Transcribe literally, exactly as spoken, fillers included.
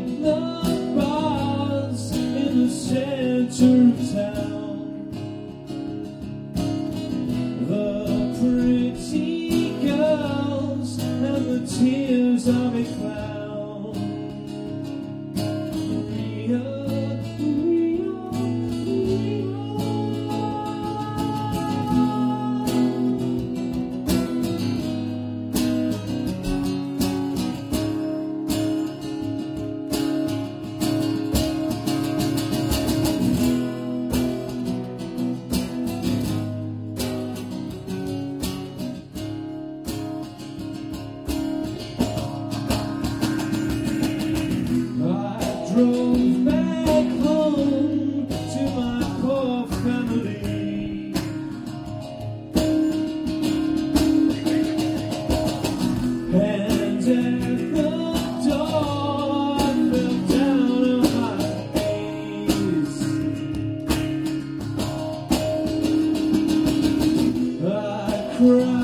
the bars in the center of town. The pretty girls and the tears of a clown. Rio, Rio, drove back home to my poor family. And at the door, I fell down on my face. I cried.